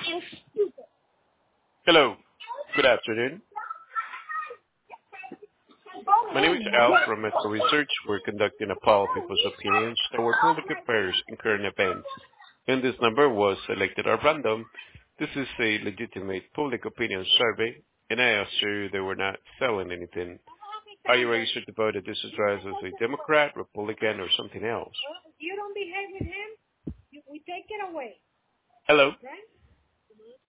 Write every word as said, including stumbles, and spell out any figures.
Hello. Good afternoon. My name is Al from Metro Research. We're conducting a poll of people's opinions toward public affairs and current events. And this number was selected at random. This is a legitimate public opinion survey, and I assure you they were not selling anything. Are you registered to vote at this address as a Democrat, Republican, or something else? Well, if you don't behave with him, you, we take it away, Hello. right?